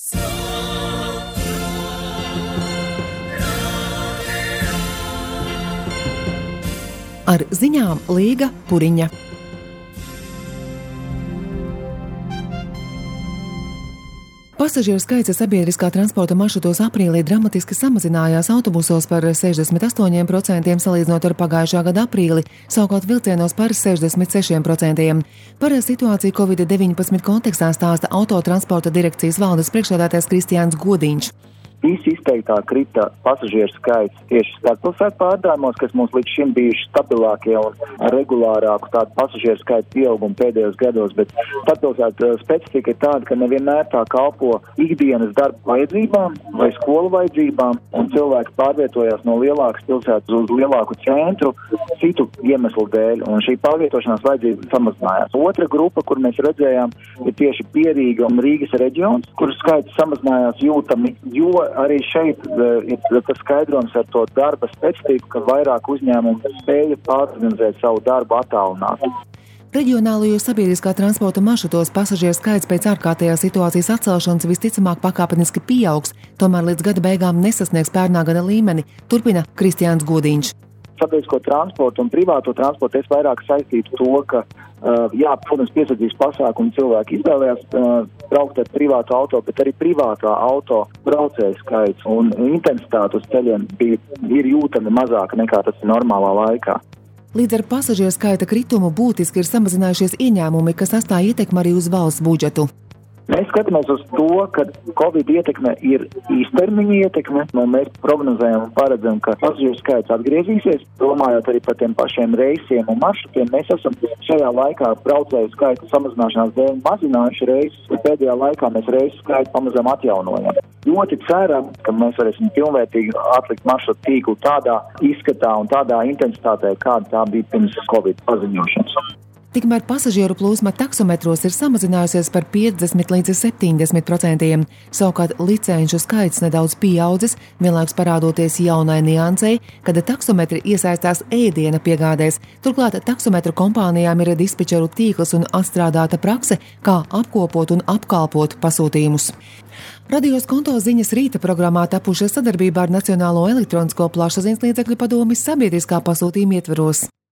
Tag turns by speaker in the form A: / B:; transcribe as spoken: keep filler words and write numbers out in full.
A: Ar ziņām Līga Puriņa. Pasažieru skaits sabiedriskā transporta maršrutos aprīlī dramatiski samazinājās, autobusos par sešdesmit astoņiem procentiem salīdzinot ar pagājušā gada aprīli, savukārt vilcienos par sešdesmit sešiem procentiem. Par situāciju covid deviņpadsmit kontekstā stāsta Autotransporta direkcijas valdes priekšsēdētājs Kristiāns Godiņš.
B: Visizteiktāk krita pasažieru skaits tieši starppilsētu pārvadājumos, kas mums līdz šim bijuši stabilākie un regulārāku tādu pasažieru skaitu pieaugumu pēdējos gados, bet starppilsētu specifika ir tāda, ka nevienmēr tā kalpo ikdienas darba vajadzībām vai skolu vajadzībām, un cilvēki pārvietojās no lielākas pilsētas uz lielāku centru citu iemeslu dēļ, un šī pārvietošanās vajadzība samazinājās. Otra grupa, kur mēs redzējām, ir tieši Pierīga un Rīgas reģions, kur skaits samazinājās jūtami, jo arī šeit ir tas skaidrojums ar to darba specifiku, ka vairāk uzņēmumu spēja pārorganizēt savu darbu attālināti.
A: Reģionālajos sabiedriskā transporta maršrutos pasažieru skaits pēc ārkārtējās situācijas atcelšanas visticamāk pakāpeniski pieaugs, tomēr līdz gada beigām nesasniegs pērnā gada līmeni, turpina Kristiāns Godiņš.
B: Sabiedrisko transportu un privāto transportu es vairāk saistītu to, ka, uh, jā, protams, piesardzības pasākumu cilvēki izvēlējās uh, braukt ar privātu auto, bet arī privātā auto braucēju skaits un intensitāte uz ceļiem bija, ir jūtami mazāka nekā tas ir normālā laikā.
A: Līdz ar pasažieru skaita kritumu būtiski ir samazinājušies ieņēmumi, kas atstāja ietekmi arī uz valsts budžetu.
B: Mēs skatāmies uz to, ka Covid ietekme ir īstermiņa ietekme, un mēs prognozējam un paredzam, ka pasažieru skaits atgriezīsies, domājot arī par tiem pašiem reisiem un maršrutiem. Mēs esam šajā laikā braucēju skaita samazināšanās dēļ mazinājuši reisus, un pēdējā laikā mēs reisu skaitu pamazām atjaunojam. Ļoti ceram, ka mēs varēsim pilnvērtīgi atlikt maršrutu tīklu tādā izskatā un tādā intensitātē, kāda tā bija pirms Covid paziņošanas.
A: Tikmēr pasažieru plūsma taksometros ir samazinājusies par piecdesmit līdz septiņdesmit procentiem. Savukārt licenču skaits nedaudz pieaudzis, vienlaikus parādoties jaunai niansei, kad taksometri iesaistās ēdiena piegādēs. Turklāt taksometru kompānijām ir dispečeru tīkls un atstrādāta prakse, kā apkopot un apkalpot pasūtījumus. Radio Skonto ziņas rīta programmā tapušas sadarbībā ar Nacionālo elektronisko plašsaziņas līdzekļu padomi sabiedriskā pasūtījuma ietveros.